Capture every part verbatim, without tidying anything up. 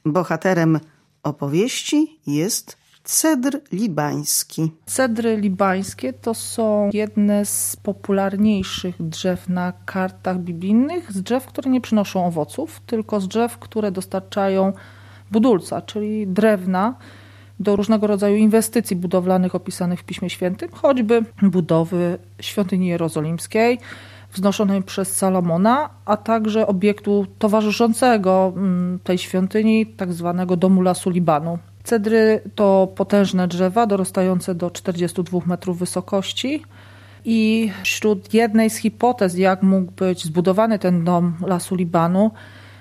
Bohaterem opowieści jest cedr libański. Cedry libańskie to są jedne z popularniejszych drzew na kartach biblijnych, z drzew, które nie przynoszą owoców, tylko z drzew, które dostarczają budulca, czyli drewna do różnego rodzaju inwestycji budowlanych opisanych w Piśmie Świętym, choćby budowy świątyni jerozolimskiej wznoszonej przez Salomona, a także obiektu towarzyszącego tej świątyni, tak zwanego domu lasu Libanu. Cedry to potężne drzewa dorastające do czterdziestu dwóch metrów wysokości i wśród jednej z hipotez, jak mógł być zbudowany ten dom lasu Libanu,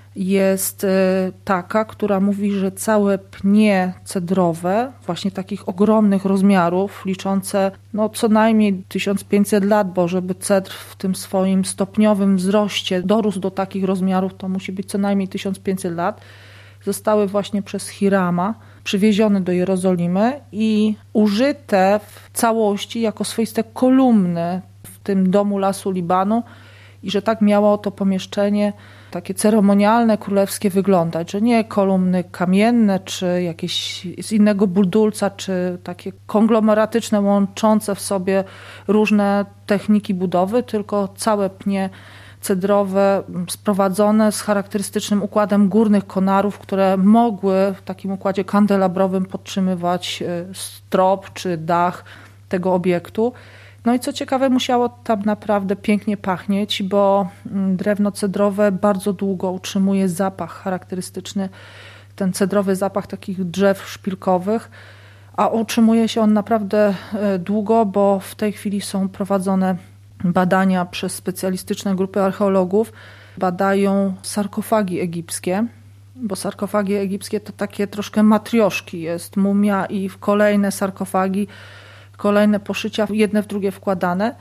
jest taka, która mówi, że całe pnie cedrowe, właśnie takich ogromnych rozmiarów, liczące no, co najmniej tysiąc pięćset lat, bo żeby cedr w tym swoim stopniowym wzroście dorósł do takich rozmiarów, to musi być co najmniej tysiąc pięćset lat, zostały właśnie przez Hirama przywiezione do Jerozolimy i użyte w całości jako swoiste kolumny w tym domu lasu Libanu i że tak miało to pomieszczenie takie ceremonialne, królewskie wyglądać, że nie kolumny kamienne, czy jakieś z innego budulca, czy takie konglomeratyczne, łączące w sobie różne techniki budowy, tylko całe pnie cedrowe sprowadzone z charakterystycznym układem górnych konarów, które mogły w takim układzie kandelabrowym podtrzymywać strop czy dach tego obiektu. No i co ciekawe, musiało tam naprawdę pięknie pachnieć, bo drewno cedrowe bardzo długo utrzymuje zapach charakterystyczny, ten cedrowy zapach takich drzew szpilkowych, a utrzymuje się on naprawdę długo, bo w tej chwili są prowadzone badania przez specjalistyczne grupy archeologów. Badają sarkofagi egipskie, bo sarkofagi egipskie to takie troszkę matrioszki, jest mumia i w kolejne sarkofagi kolejne poszycia, jedne w drugie wkładane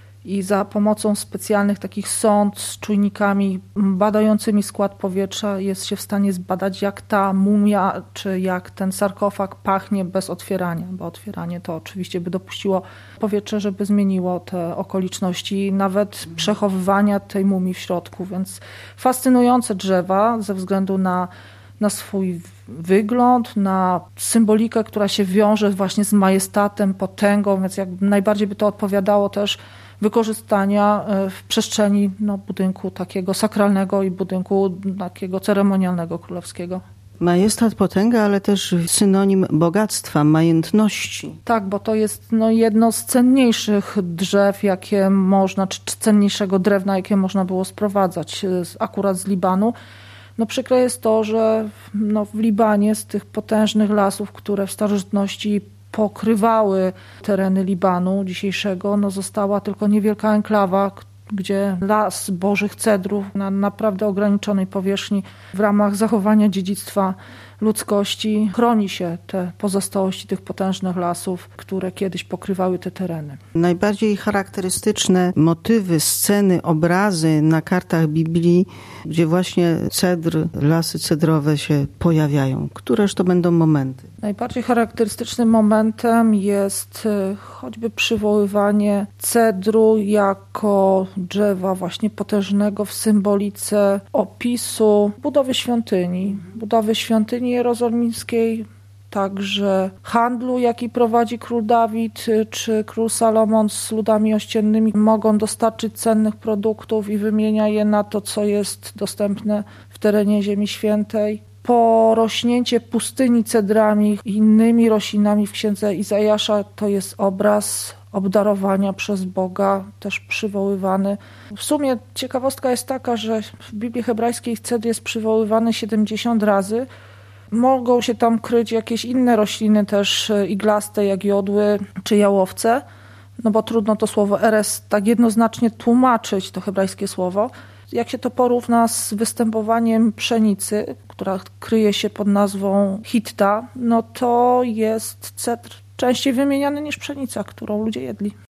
i za pomocą specjalnych takich sond z czujnikami badającymi skład powietrza jest się w stanie zbadać, jak ta mumia czy jak ten sarkofag pachnie bez otwierania, bo otwieranie to oczywiście by dopuściło powietrze, żeby zmieniło te okoliczności nawet przechowywania tej mumii w środku, więc fascynujące drzewa ze względu na na swój wygląd, na symbolikę, która się wiąże właśnie z majestatem, potęgą, więc jak najbardziej by to odpowiadało też wykorzystania w przestrzeni no, budynku takiego sakralnego i budynku takiego ceremonialnego królewskiego. Majestat, potęga, ale też synonim bogactwa, majętności. Tak, bo to jest no, jedno z cenniejszych drzew, jakie można, czy cenniejszego drewna, jakie można było sprowadzać akurat z Libanu. No przykre jest to, że no w Libanie z tych potężnych lasów, które w starożytności pokrywały tereny Libanu dzisiejszego, no została tylko niewielka enklawa, gdzie las bożych cedrów na naprawdę ograniczonej powierzchni w ramach zachowania dziedzictwa ludzkości chroni się te pozostałości tych potężnych lasów, które kiedyś pokrywały te tereny. Najbardziej charakterystyczne motywy, sceny, obrazy na kartach Biblii, gdzie właśnie cedr, lasy cedrowe się pojawiają. Któreż to będą momenty? Najbardziej charakterystycznym momentem jest choćby przywoływanie cedru jako drzewa właśnie potężnego w symbolice opisu budowy świątyni. Budowy świątyni jerozolimskiej, także handlu, jaki prowadzi król Dawid czy król Salomon z ludami ościennymi, mogą dostarczyć cennych produktów i wymienia je na to, co jest dostępne w terenie Ziemi Świętej. Porośnięcie pustyni cedrami i innymi roślinami w księdze Izajasza to jest obraz obdarowania przez Boga, też przywoływany. W sumie ciekawostka jest taka, że w Biblii hebrajskiej cedr jest przywoływany siedemdziesiąt razy. Mogą się tam kryć jakieś inne rośliny też iglaste, jak jodły czy jałowce, no bo trudno to słowo eres tak jednoznacznie tłumaczyć, to hebrajskie słowo. Jak się to porówna z występowaniem pszenicy, która kryje się pod nazwą hitta, no to jest cedr częściej wymieniany niż pszenica, którą ludzie jedli.